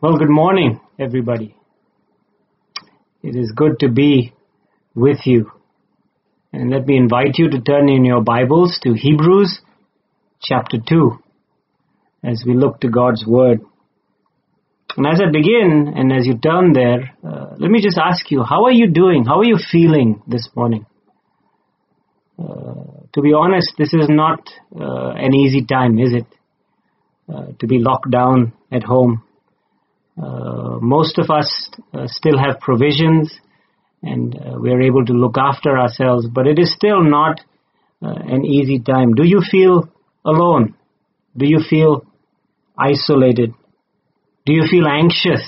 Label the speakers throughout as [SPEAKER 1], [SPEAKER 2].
[SPEAKER 1] Well, good morning, everybody. It is good to be with you. And let me invite you to turn in your Bibles to Hebrews chapter 2 as we look to God's Word. And as I begin and as you turn there, let me just ask you, how are you doing? How are you feeling this morning? To be honest, this is not an easy time, is it? To be locked down at home. Most of us still have provisions and we are able to look after ourselves, but it is still not an easy time. Do you feel alone? Do you feel isolated? Do you feel anxious?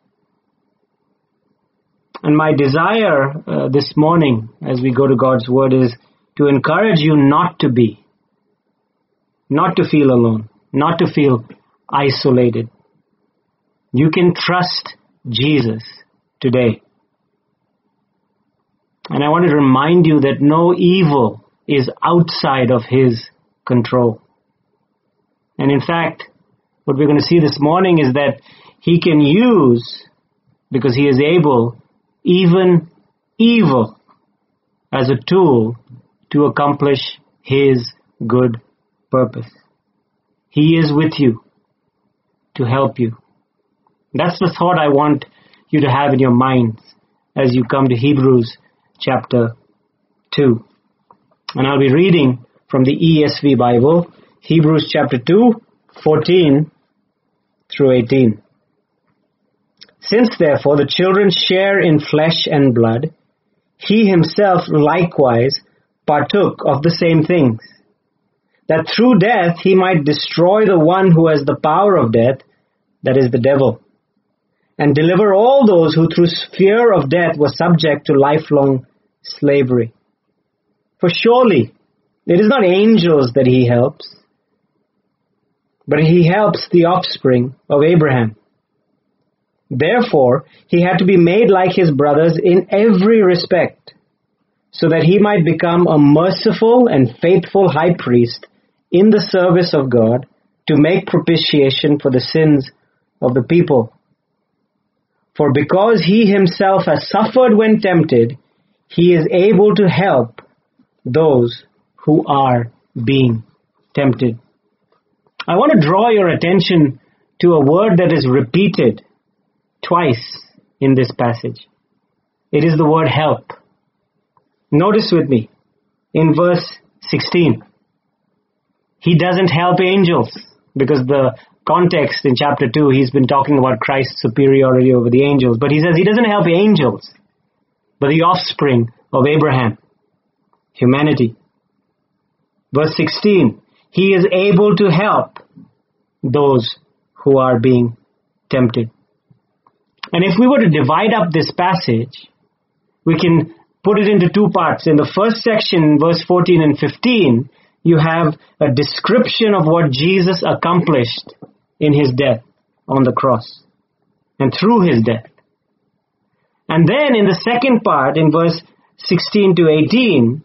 [SPEAKER 1] And my desire this morning as we go to God's Word is to encourage you not to feel alone, not to feel isolated. You can trust Jesus today. And I want to remind you that no evil is outside of His control. And in fact, what we're going to see this morning is that He can use, because He is able, even evil as a tool to accomplish His good purpose. He is with you to help you. That's the thought I want you to have in your minds as you come to Hebrews chapter 2. And I'll be reading from the ESV Bible, Hebrews chapter 2, 14 through 18. Since therefore the children share in flesh and blood, He Himself likewise partook of the same things, that through death He might destroy the one who has the power of death, that is the devil, and deliver all those who through fear of death were subject to lifelong slavery. For surely it is not angels that He helps, but He helps the offspring of Abraham. Therefore He had to be made like His brothers in every respect, so that He might become a merciful and faithful high priest in the service of God to make propitiation for the sins of the people. For because He Himself has suffered when tempted, He is able to help those who are being tempted. I want to draw your attention to a word that is repeated twice in this passage. It is the word help. Notice with me, in verse 16, He doesn't help angels, because the context in chapter 2, he's been talking about Christ's superiority over the angels. But he says He doesn't help angels, but the offspring of Abraham, humanity. Verse 16, He is able to help those who are being tempted. And if we were to divide up this passage, we can put it into two parts. In the first section, verse 14 and 15, you have a description of what Jesus accomplished in His death on the cross and through His death. And then in the second part, in verse 16 to 18,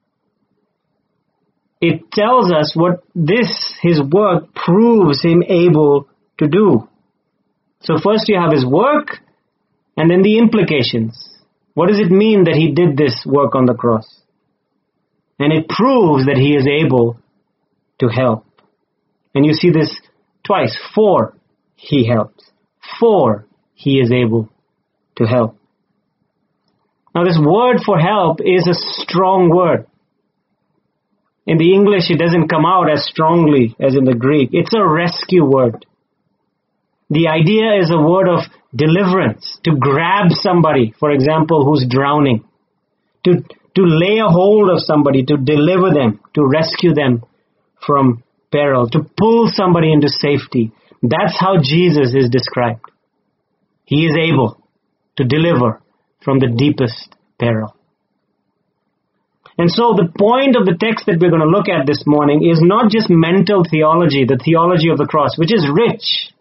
[SPEAKER 1] it tells us what His work proves Him able to do. So first you have His work and then the implications. What does it mean that He did this work on the cross? And it proves that He is able to help. And you see this twice. For He helps. For He is able to help. Now this word for help is a strong word. In the English it doesn't come out as strongly as in the Greek. It's a rescue word. The idea is a word of deliverance. To grab somebody, for example, who's drowning. To lay a hold of somebody, to deliver them, to rescue them from peril, to pull somebody into safety. That's how Jesus is described. He is able to deliver from the deepest peril. And so the point of the text that we're going to look at this morning is not just mental theology, the theology of the cross, which is rich.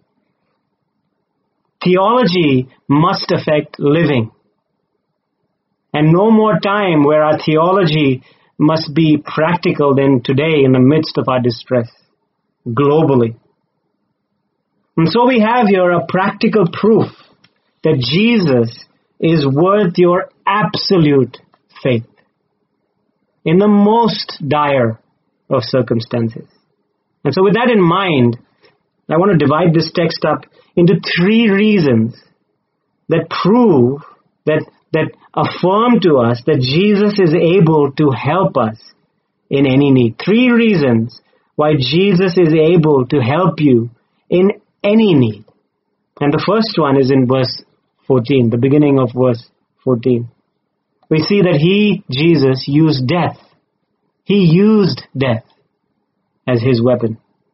[SPEAKER 1] Theology must affect living. And no more time where our theology must be practical than today in the midst of our distress, globally. And so we have here a practical proof that Jesus is worth your absolute faith in the most dire of circumstances. And so with that in mind, I want to divide this text up into 3 reasons that prove, that affirm to us that Jesus is able to help us in any need. 3 reasons why Jesus is able to help you in any need. And the first one is in verse 14, the beginning of verse 14. We see that Jesus, used death. He used death as his weapon.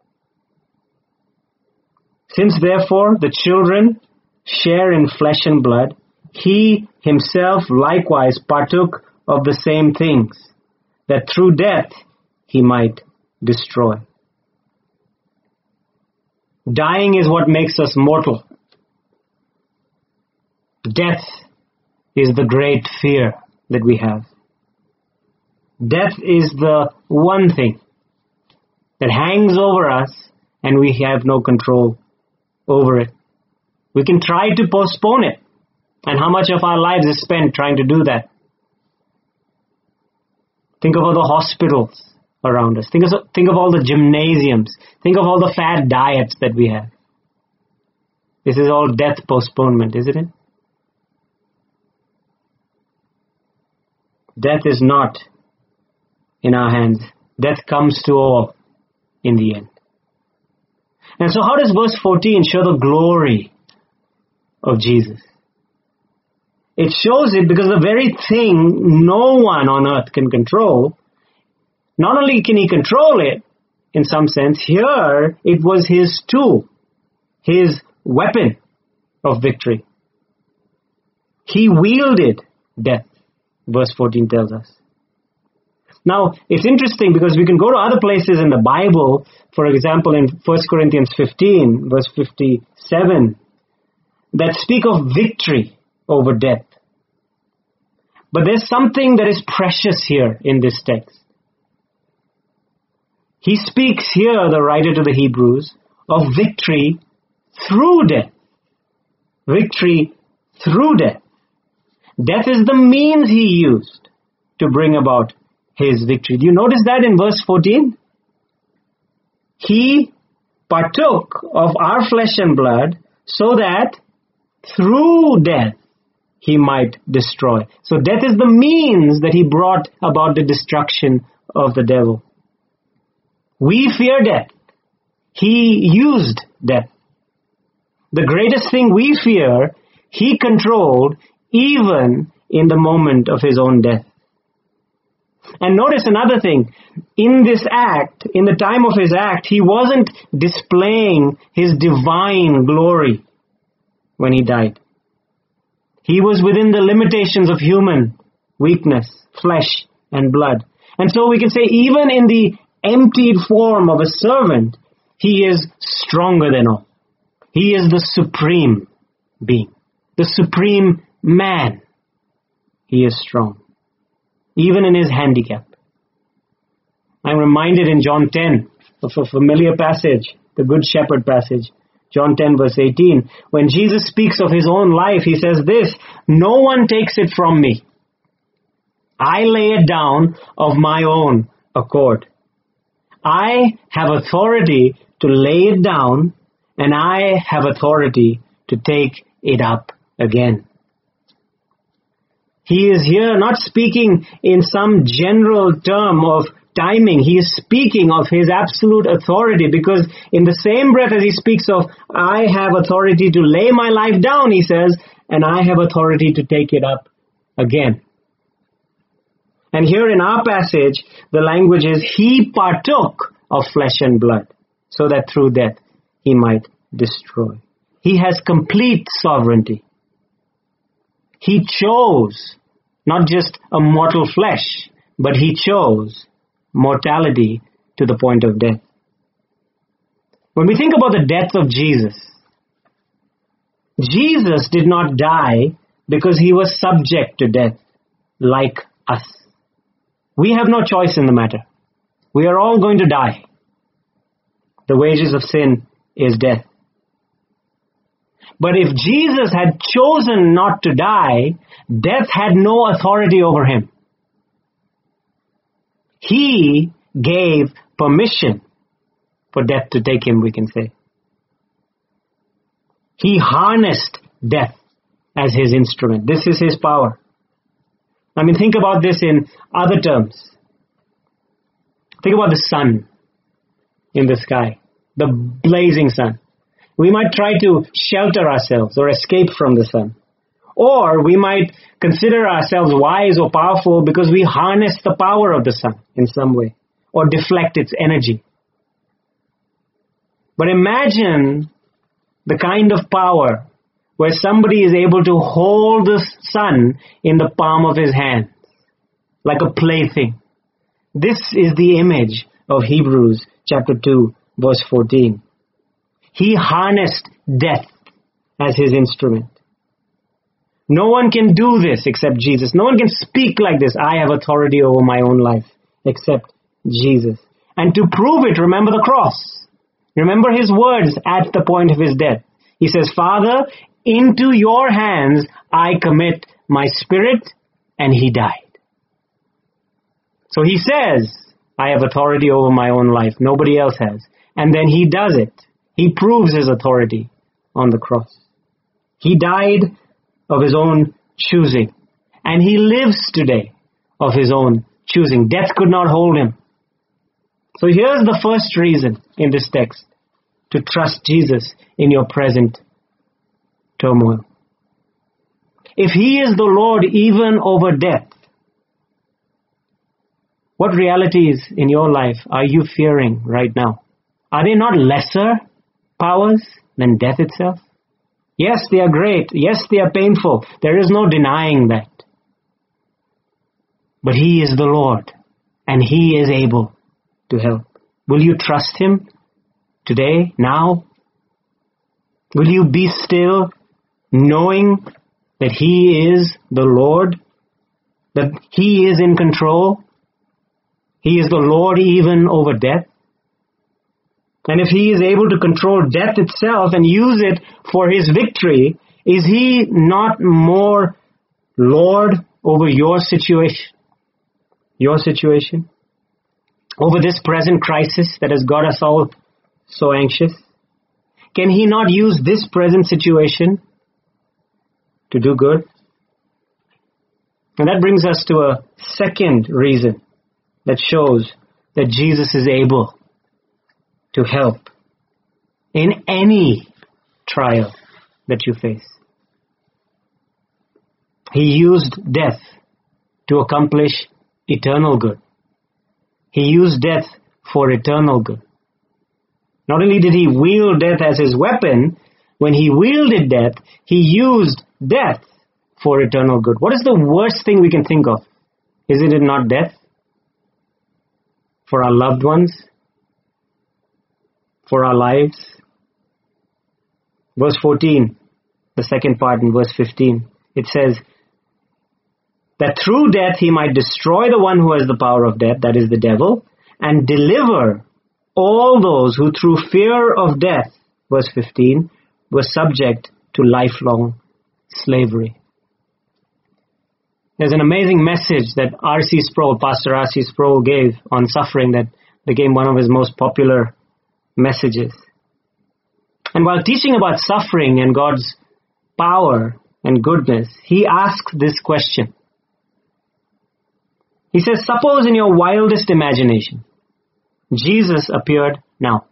[SPEAKER 1] Since therefore the children share in flesh and blood, he himself likewise partook of the same things, that through death he might destroy. Dying is what makes us mortal. Death is the great fear that we have. Death is the one thing that hangs over us and we have no control over it. We can try to postpone it. And how much of our lives is spent trying to do that? Think of all the hospitals around us. Think of all the gymnasiums. Think of all the fad diets that we have. This is all death postponement, isn't it? Death is not in our hands. Death comes to all in the end. And so how does verse 14 show the glory of Jesus? It shows it because the very thing no one on earth can control, not only can he control it, in some sense, here it was his tool, his weapon of victory. He wielded death, verse 14 tells us. Now, it's interesting because we can go to other places in the Bible, for example, in 1 Corinthians 15, verse 57, that speak of victory over death. But there's something that is precious here in this text. He speaks here, the writer to the Hebrews, of victory through death. Victory through death. Death is the means he used to bring about his victory. Do you notice that in verse 14? He partook of our flesh and blood so that through death he might destroy. So death is the means that he brought about the destruction of the devil. We fear death. He used death. The greatest thing we fear, he controlled even in the moment of his own death. And notice another thing. In this act, in the time of his act, he wasn't displaying his divine glory when he died. He was within the limitations of human weakness, flesh and blood. And so we can say even in the emptied form of a servant, he is stronger than all. He is the supreme being, the supreme man. He is strong, even in his handicap. I'm reminded in John 10 of a familiar passage, the Good Shepherd passage. John 10 verse 18, when Jesus speaks of his own life, he says this, no one takes it from me. I lay it down of my own accord. I have authority to lay it down, and I have authority to take it up again. He is here not speaking in some general term of timing. He is speaking of his absolute authority, because in the same breath as he speaks of, I have authority to lay my life down, he says, and I have authority to take it up again. And here in our passage, the language is, he partook of flesh and blood, so that through death he might destroy. He has complete sovereignty. He chose not just a mortal flesh, but he chose mortality to the point of death. When we think about the death of Jesus, Jesus did not die because he was subject to death like us. We have no choice in the matter. We are all going to die. The wages of sin is death. But if Jesus had chosen not to die, death had no authority over him. He gave permission for death to take him, we can say. He harnessed death as his instrument. This is his power. I mean, think about this in other terms. Think about the sun in the sky, the blazing sun. We might try to shelter ourselves or escape from the sun. Or we might consider ourselves wise or powerful because we harness the power of the sun in some way or deflect its energy. But imagine the kind of power where somebody is able to hold the sun in the palm of his hand like a plaything. This is the image of Hebrews chapter 2, verse 14. He harnessed death as his instrument. No one can do this except Jesus. No one can speak like this. I have authority over my own life except Jesus. And to prove it, remember the cross. Remember his words at the point of his death. He says, Father, into your hands I commit my spirit, and he died. So he says, I have authority over my own life. Nobody else has. And then he does it. He proves his authority on the cross. He died of his own choosing. And he lives today of his own choosing. Death could not hold him. So here's the first reason in this text to trust Jesus in your present turmoil. If he is the Lord even over death, what realities in your life are you fearing right now? Are they not lesser powers than death itself? Yes, they are great. Yes, they are painful. There is no denying that. But he is the Lord, and he is able to help. Will you trust him today, now? Will you be still, knowing that he is the Lord, that he is in control? He is the Lord even over death. And if he is able to control death itself and use it for his victory, is he not more Lord over your situation? Your situation? Over this present crisis that has got us all so anxious? Can he not use this present situation to do good? And that brings us to a second reason that shows that Jesus is able to help in any trial that you face. He used death to accomplish eternal good. He used death for eternal good. Not only did he wield death as his weapon, when he wielded death, he used death for eternal good. What is the worst thing we can think of? Isn't it not death? For our loved ones? For our lives? Verse 14, the second part in verse 15, it says, that through death he might destroy the one who has the power of death, that is the devil, and deliver all those who through fear of death, verse 15, were subject to lifelong slavery. There's an amazing message that R.C. Sproul, Pastor R.C. Sproul gave on suffering that became one of his most popular messages. And while teaching about suffering and God's power and goodness, he asks this question. He says, suppose in your wildest imagination, Jesus appeared now.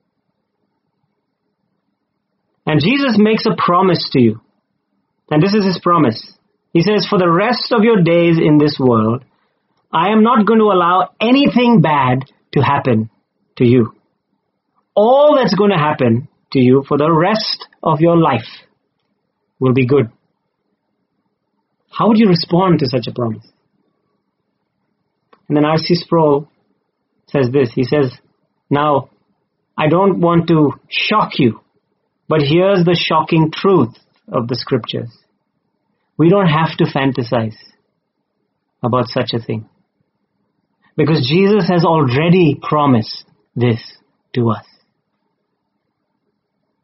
[SPEAKER 1] And Jesus makes a promise to you. And this is his promise. He says, for the rest of your days in this world, I am not going to allow anything bad to happen to you. All that's going to happen to you for the rest of your life will be good. How would you respond to such a promise? And then R.C. Sproul says this. He says, now, I don't want to shock you, but here's the shocking truth of the scriptures. We don't have to fantasize about such a thing. Because Jesus has already promised this to us.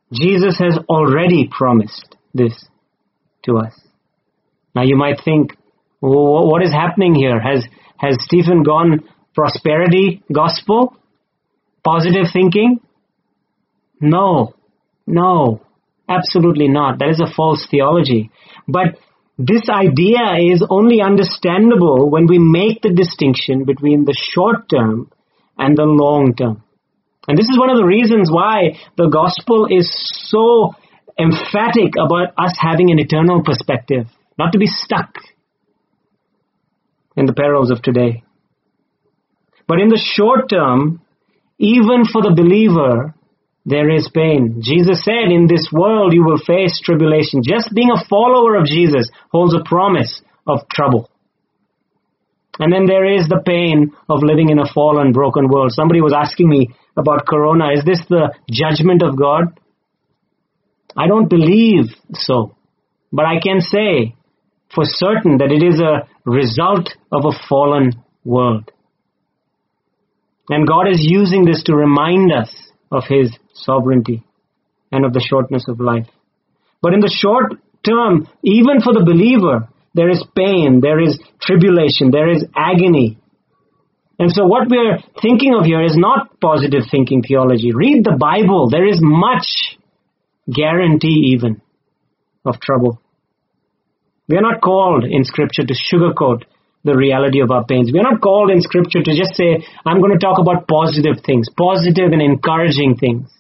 [SPEAKER 1] Jesus has already promised this to us. Now you might think, what is happening here? Has Stephen gone prosperity gospel? Positive thinking? No, absolutely not. That is a false theology. But this idea is only understandable when we make the distinction between the short term and the long term. And this is one of the reasons why the gospel is so emphatic about us having an eternal perspective, not to be stuck in the perils of today. But in the short term, even for the believer, there is pain. Jesus said, in this world you will face tribulation. Just being a follower of Jesus holds a promise of trouble. And then there is the pain of living in a fallen, broken world. Somebody was asking me about Corona. Is this the judgment of God? I don't believe so. But I can say for certain that it is a result of a fallen world. And God is using this to remind us of His sovereignty and of the shortness of life. But in the short term, even for the believer, there is pain, there is tribulation, there is agony. And so what we're thinking of here is not positive thinking theology. Read the Bible. There is much guarantee even of trouble. We are not called in Scripture to sugarcoat the reality of our pains. We are not called in Scripture to just say, I'm going to talk about positive things, positive and encouraging things.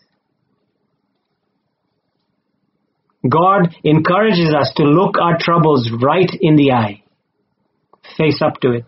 [SPEAKER 1] God encourages us to look our troubles right in the eye, face up to it.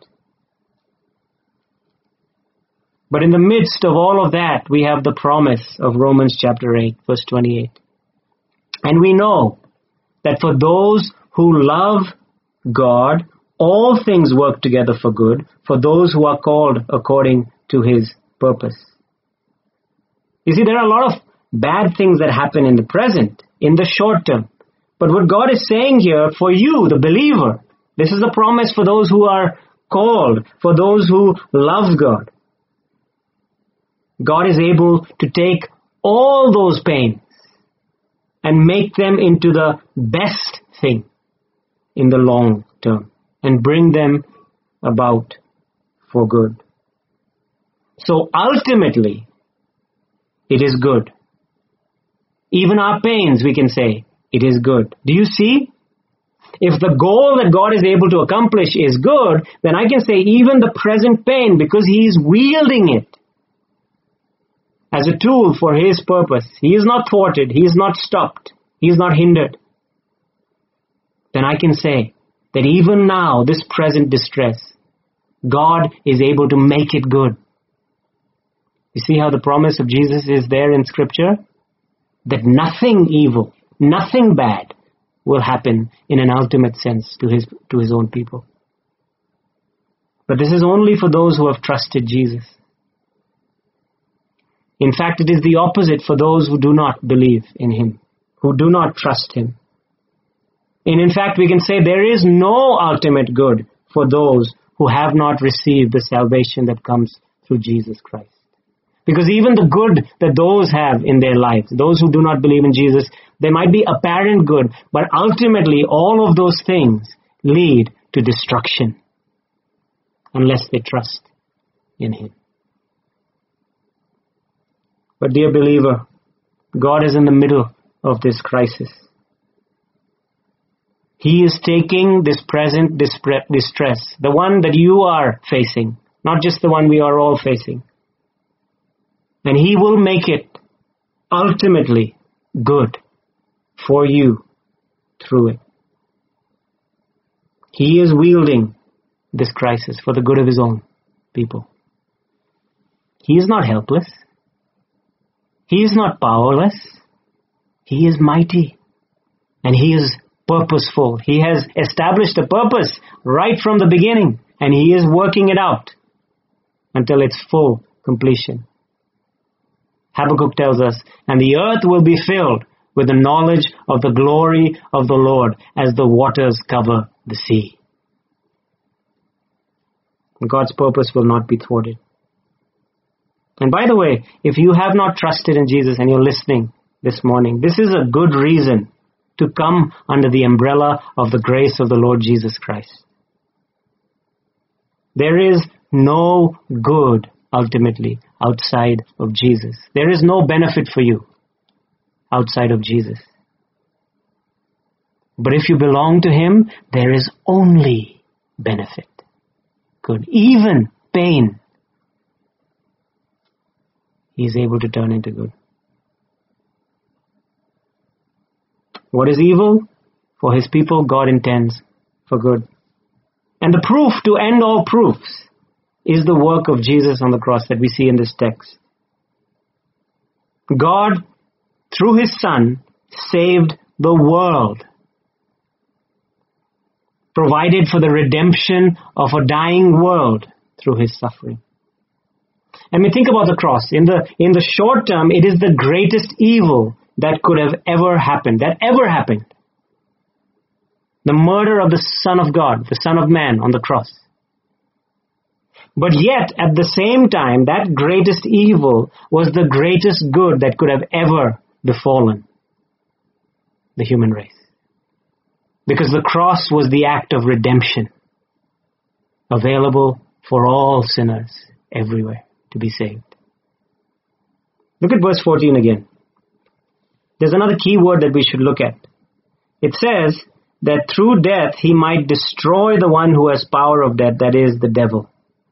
[SPEAKER 1] But in the midst of all of that, we have the promise of Romans chapter 8, verse 28. And we know that for those who love God, all things work together for good, for those who are called according to His purpose. You see, there are a lot of bad things that happen in the present, in the short term. But what God is saying here, for you, the believer, this is a promise for those who are called, for those who love God. God is able to take all those pains and make them into the best thing in the long term and bring them about for good. So ultimately, it is good. Even our pains, we can say, it is good. Do you see? If the goal that God is able to accomplish is good, then I can say even the present pain, because He is wielding it as a tool for His purpose. He is not thwarted. He is not stopped. He is not hindered. Then I can say that even now, this present distress, God is able to make it good. You see how the promise of Jesus is there in Scripture? That nothing evil, nothing bad will happen in an ultimate sense to his own people. But this is only for those who have trusted Jesus. In fact, it is the opposite for those who do not believe in Him, who do not trust Him. And in fact, we can say there is no ultimate good for those who have not received the salvation that comes through Jesus Christ. Because even the good that those have in their lives, those who do not believe in Jesus, they might be apparent good, but ultimately all of those things lead to destruction unless they trust in Him. But dear believer, God is in the middle of this crisis. He is taking this present distress, the one that you are facing, not just the one we are all facing. And He will make it ultimately good for you through it. He is wielding this crisis for the good of His own people. He is not helpless. He is not powerless. He is mighty. And He is purposeful. He has established a purpose right from the beginning. And He is working it out until its full completion. Habakkuk tells us, and the earth will be filled with the knowledge of the glory of the Lord as the waters cover the sea. God's purpose will not be thwarted. And by the way, if you have not trusted in Jesus and you're listening this morning. This is a good reason to come under the umbrella of the grace of the Lord Jesus Christ. There is no good, ultimately, outside of Jesus. There is no benefit for you outside of Jesus. But if you belong to Him, there is only benefit. Good. Even pain, He is able to turn into good. What is evil? For His people, God intends for good. And the proof to end all proofs is the work of Jesus on the cross that we see in this text. God, through His Son, saved the world. Provided for the redemption of a dying world through His suffering. And we think about the cross. In the short term, it is the greatest evil that could have ever happened. The murder of the Son of God, the Son of Man on the cross. But yet, at the same time, that greatest evil was the greatest good that could have ever befallen the human race. Because the cross was the act of redemption, available for all sinners everywhere to be saved. Look at verse 14 again. There's another key word that we should look at. It says that through death He might destroy the one who has power of death, that is, the devil.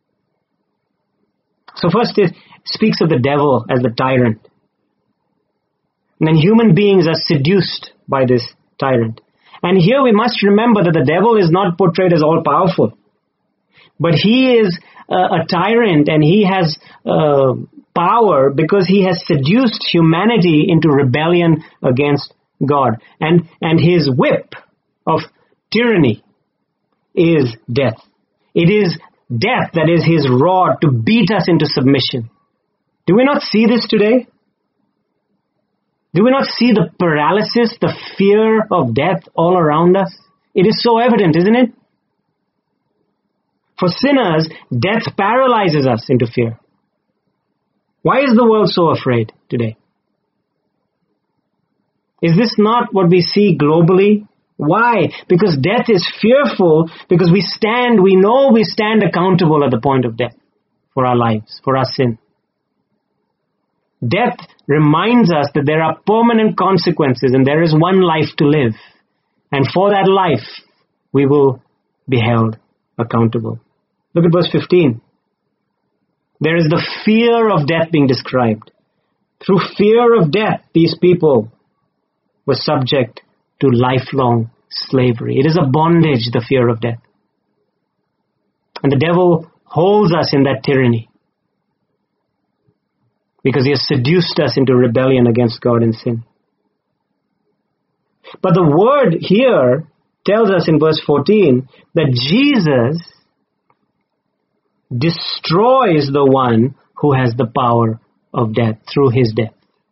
[SPEAKER 1] So first it speaks of the devil as the tyrant. And then human beings are seduced by this tyrant. And here we must remember that the devil is not portrayed as all-powerful. But he is a tyrant, and he has power because he has seduced humanity into rebellion against God. And his whip of tyranny is death. It is death that is his rod to beat us into submission. Do we not see this today? Do we not see the paralysis, the fear of death all around us? It is so evident, isn't it? For sinners, death paralyzes us into fear. Why is the world so afraid today? Is this not what we see globally? Why? Because death is fearful, because we know we stand accountable at the point of death for our lives, for our sin. Death reminds us that there are permanent consequences and there is one life to live. And for that life, we will be held accountable. Look at verse 15. There is the fear of death being described. Through fear of death, these people were subject to lifelong slavery. It is a bondage, the fear of death. And the devil holds us in that tyranny, because he has seduced us into rebellion against God and sin. But the word here tells us in verse 14 that Jesus destroys the one who has the power of death through His death.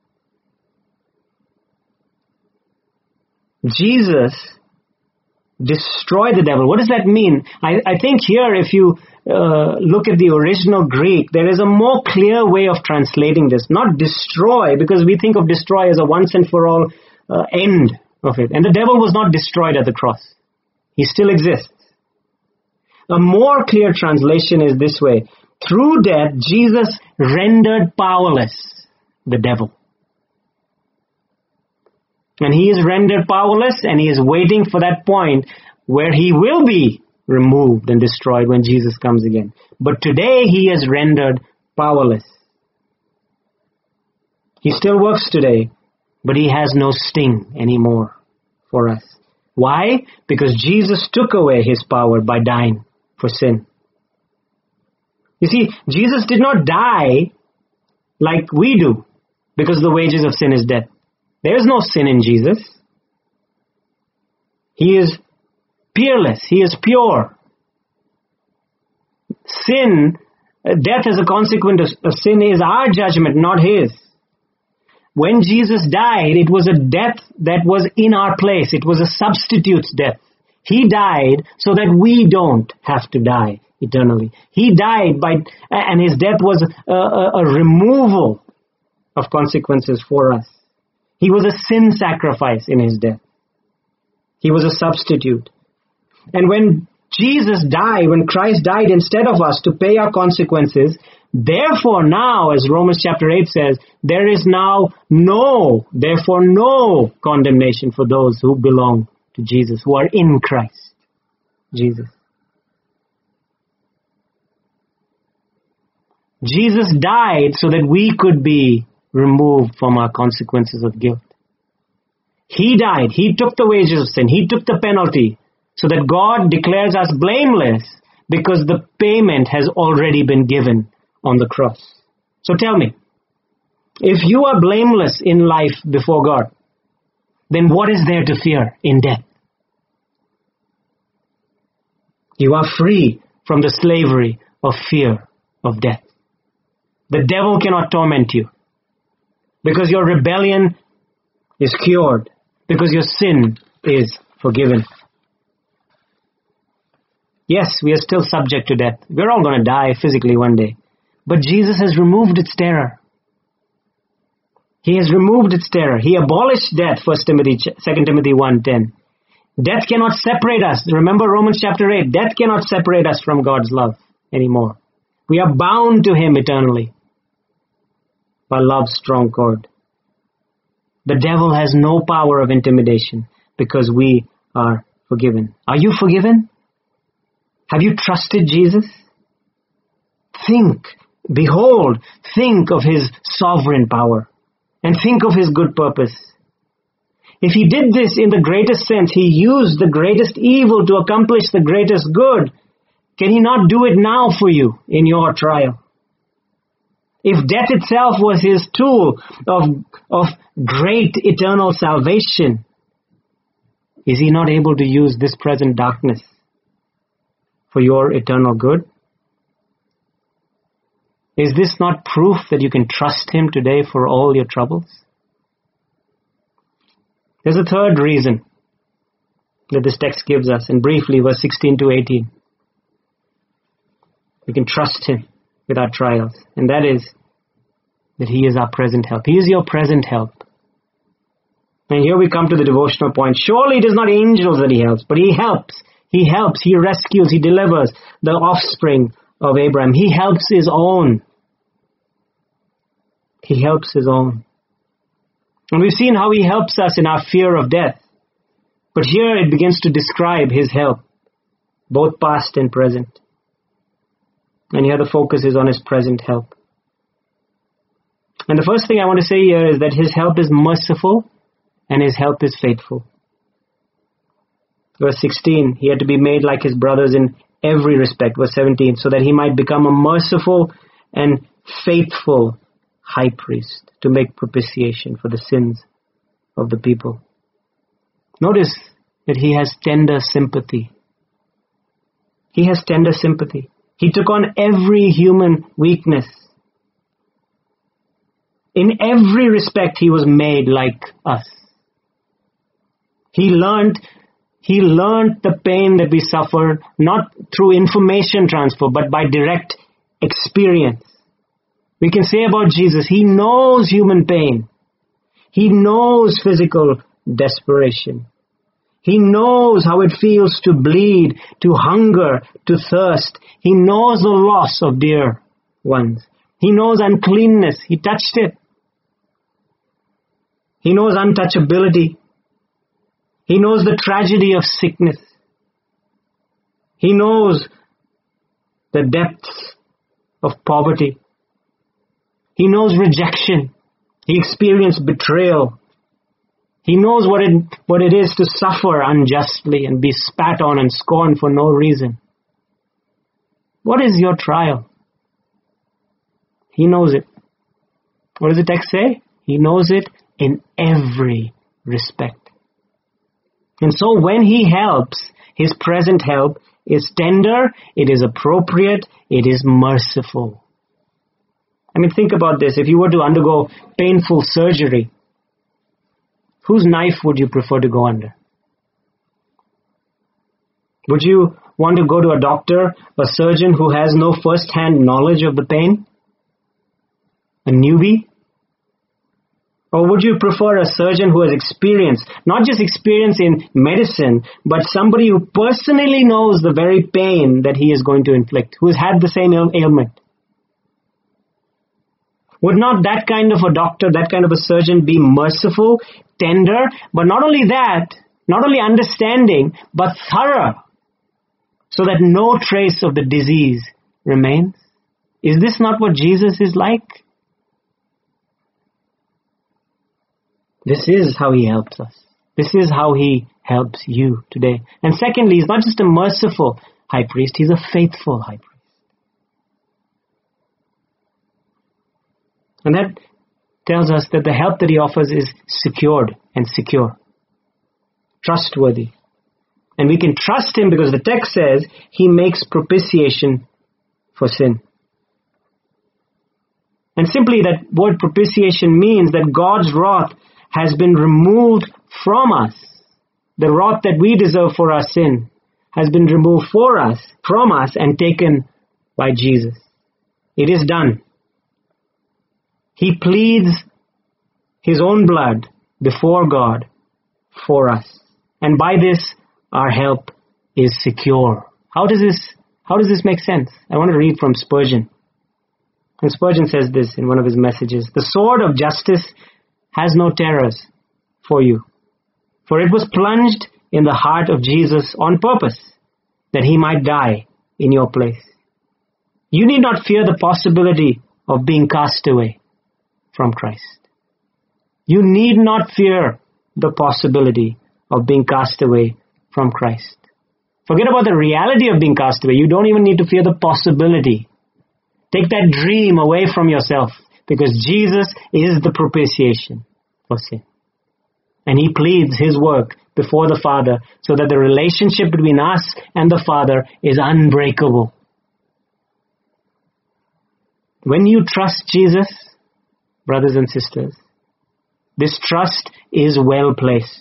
[SPEAKER 1] Jesus destroyed the devil. What does that mean? I think here, if you look at the original Greek, there is a more clear way of translating this. Not destroy, because we think of destroy as a once and for all end of it. And the devil was not destroyed at the cross. He still exists. A more clear translation is this way. Through death, Jesus rendered powerless the devil. And He is rendered powerless, and He is waiting for that point where He will be removed and destroyed when Jesus comes again. But today He is rendered powerless. He still works today, but He has no sting anymore for us. Why? Because Jesus took away His power by dying for sin. You see, Jesus did not die like we do, because the wages of sin is death. There is no sin in Jesus. He is peerless. He is pure. Sin, death as a consequence of sin is our judgment, not His. When Jesus died, it was a death that was in our place. It was a substitute's death. He died so that we don't have to die eternally. He died and His death was a removal of consequences for us. He was a sin sacrifice in his death. He was a substitute. And when Jesus died, when Christ died instead of us to pay our consequences, therefore now, as Romans chapter 8 says, there is now no condemnation for those who belong to Jesus, who are in Christ Jesus. Jesus died so that we could be removed from our consequences of guilt. He died. He took the wages of sin. He took the penalty so that God declares us blameless because the payment has already been given on the cross. So tell me, if you are blameless in life before God, then what is there to fear in death? You are free from the slavery of fear of death. The devil cannot torment you because your rebellion is cured, because your sin is forgiven. Yes, we are still subject to death. We're all going to die physically one day. But Jesus has removed its terror. He has removed its terror. He abolished death, 2 Timothy 1:10. Death cannot separate us. Remember Romans chapter 8. Death cannot separate us from God's love anymore. We are bound to Him eternally by love's strong cord. The devil has no power of intimidation because we are forgiven. Are you forgiven? Have you trusted Jesus? Think of His sovereign power and think of His good purpose. If He did this in the greatest sense, He used the greatest evil to accomplish the greatest good. Can He not do it now for you in your trial? If death itself was His tool of great eternal salvation, is He not able to use this present darkness for your eternal good? Is this not proof that you can trust Him today for all your troubles? There's a third reason that this text gives us, and briefly, verse 16 to 18. We can trust Him with our trials, and that is that He is our present help. He is your present help. And here we come to the devotional point. Surely it is not angels that He helps, but He helps. He helps, He rescues, He delivers the offspring of Abraham. He helps His own. He helps His own. And we've seen how He helps us in our fear of death. But here it begins to describe His help, both past and present. And here the focus is on His present help. And the first thing I want to say here is that His help is merciful and His help is faithful. Verse 16, He had to be made like His brothers in every respect. Verse 17, so that He might become a merciful and faithful high priest to make propitiation for the sins of the people. Notice that He has tender sympathy. He has tender sympathy. He took on every human weakness. In every respect, He was made like us. He learned the pain that we suffered, not through information transfer, but by direct experience. We can say about Jesus, He knows human pain. He knows physical desperation. He knows how it feels to bleed, to hunger, to thirst. He knows the loss of dear ones. He knows uncleanness. He touched it. He knows untouchability. He knows the tragedy of sickness. He knows the depths of poverty. He knows rejection. He experienced betrayal. He knows what it is to suffer unjustly and be spat on and scorned for no reason. What is your trial? He knows it. What does the text say? He knows it in every respect. And so when He helps, His present help is tender, it is appropriate, it is merciful. I mean, think about this. If you were to undergo painful surgery, whose knife would you prefer to go under? Would you want to go to a doctor, a surgeon who has no first-hand knowledge of the pain? A newbie? Or would you prefer a surgeon who has experience, not just experience in medicine, but somebody who personally knows the very pain that he is going to inflict, who has had the same ailment? Would not that kind of a doctor, that kind of a surgeon be merciful, tender, but not only that, not only understanding, but thorough, so that no trace of the disease remains? Is this not what Jesus is like? This is how he helps us. This is how he helps you today. And secondly, he's not just a merciful high priest, he's a faithful high priest. And that tells us that the help that he offers is secured and secure, trustworthy. And we can trust him because the text says he makes propitiation for sin. And simply that word propitiation means that God's wrath has been removed from us. The wrath that we deserve for our sin has been removed for us, from us, and taken by Jesus. It is done. He pleads his own blood before God for us. And by this, our help is secure. How does this make sense? I want to read from Spurgeon. And Spurgeon says this in one of his messages: "The sword of justice has no terrors for you, for it was plunged in the heart of Jesus on purpose, that he might die in your place. You need not fear the possibility of being cast away from Christ. You need not fear the possibility of being cast away from Christ. Forget about the reality of being cast away. You don't even need to fear the possibility. Take that dream away from yourself, because Jesus is the propitiation for sin. And he pleads his work before the Father so that the relationship between us and the Father is unbreakable. When you trust Jesus, brothers and sisters, this trust is well placed.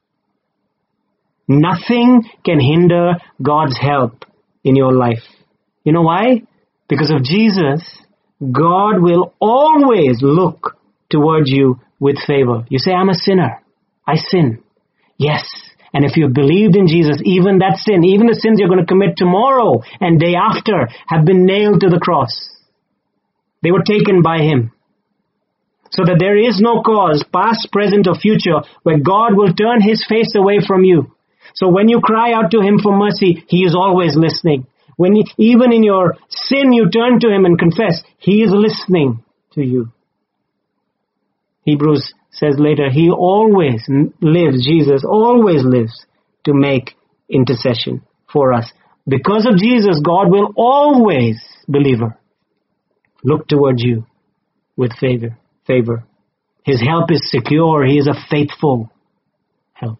[SPEAKER 1] Nothing can hinder God's help in your life. You know why? Because of Jesus, God will always look towards you with favor. You say, I'm a sinner. I sin. Yes. And if you believed in Jesus, even that sin, even the sins you're going to commit tomorrow and day after, have been nailed to the cross. They were taken by him. So that there is no cause, past, present, or future, where God will turn his face away from you. So when you cry out to him for mercy, he is always listening. When even in your sin you turn to him and confess, he is listening to you. Hebrews says later, he always lives, Jesus always lives to make intercession for us. Because of Jesus, God will always, believer, look towards you with favor. His help is secure. He is a faithful help.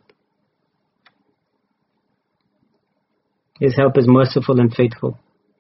[SPEAKER 1] His help is merciful and faithful.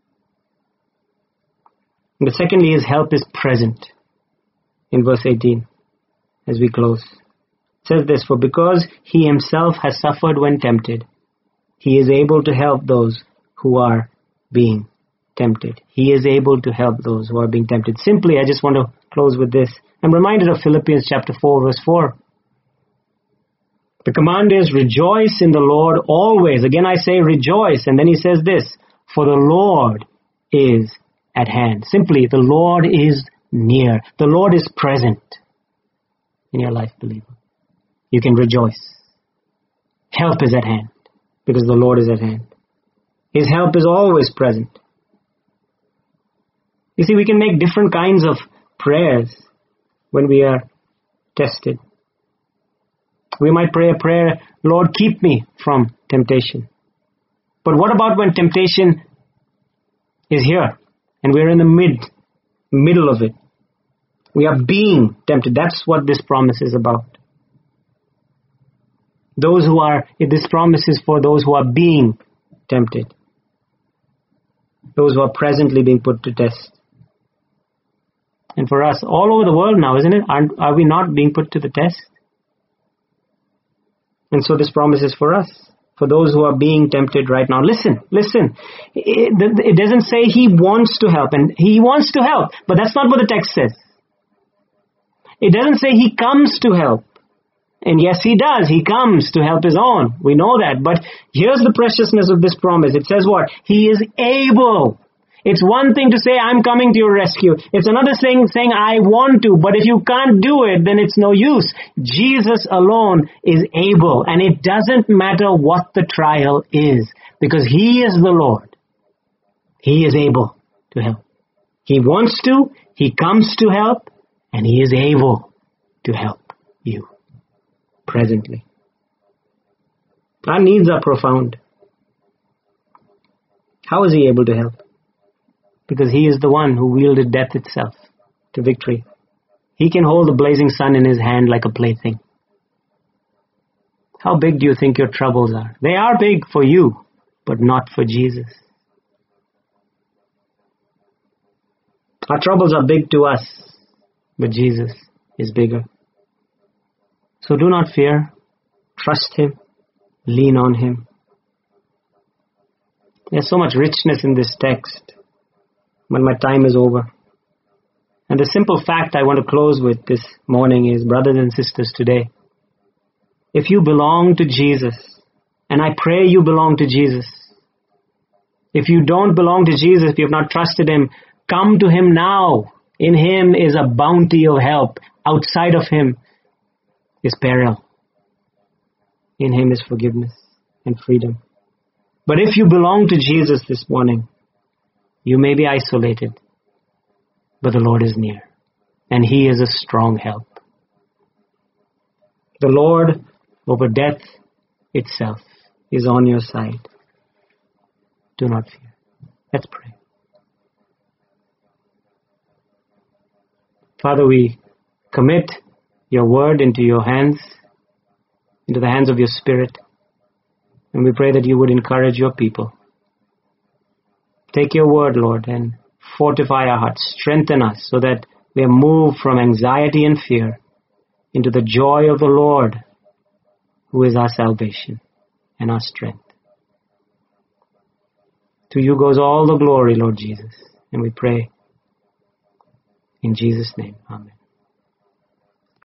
[SPEAKER 1] But secondly, his help is present. In verse 18, as we close, it says this: for because he himself has suffered when tempted, he is able to help those who are being tempted. He is able to help those who are being tempted. Simply, I just want to close with this. I'm reminded of Philippians chapter 4, verse 4. The command is, rejoice in the Lord always. Again, I say rejoice. And then he says this: for the Lord is at hand. Simply, the Lord is near. The Lord is present in your life, believer. You can rejoice. Help is at hand because the Lord is at hand. His help is always present. You see, we can make different kinds of prayers when we are tested. We might pray a prayer, Lord, keep me from temptation. But what about when temptation is here and we're in the middle of it? We are being tempted. That's what this promise is about. This promise is for those who are being tempted. Those who are presently being put to test. And for us, all over the world now, isn't it? Are we not being put to the test? And so this promise is for us, for those who are being tempted right now. Listen. It doesn't say he wants to help, and he wants to help, but that's not what the text says. It doesn't say He comes to help. And yes, He does. He comes to help His own. We know that. But here's the preciousness of this promise. It says what? He is able. It's one thing to say, I'm coming to your rescue. It's another thing saying, I want to. But if you can't do it, then it's no use. Jesus alone is able. And it doesn't matter what the trial is. Because He is the Lord. He is able to help. He wants to. He comes to help. And He is able to help you. Presently. Our needs are profound. How is He able to help? Because He is the one who wielded death itself to victory. He can hold the blazing sun in His hand like a plaything. How big do you think your troubles are? They are big for you, but not for Jesus. Our troubles are big to us, but Jesus is bigger. So do not fear. Trust Him. Lean on Him. There's so much richness in this text. But my time is over. And the simple fact I want to close with this morning is, brothers and sisters today, if you belong to Jesus, and I pray you belong to Jesus, if you don't belong to Jesus, if you have not trusted Him, come to Him now. In Him is a bounty of help. Outside of Him is peril. In Him is forgiveness and freedom. But if you belong to Jesus this morning, you may be isolated, but the Lord is near, and He is a strong help. The Lord over death itself is on your side. Do not fear. Let's pray. Father, we commit your word into your hands, into the hands of your Spirit, and we pray that you would encourage your people. Take your word, Lord, and fortify our hearts. Strengthen us so that we are moved from anxiety and fear into the joy of the Lord, who is our salvation and our strength. To you goes all the glory, Lord Jesus. And we pray in Jesus' name. Amen.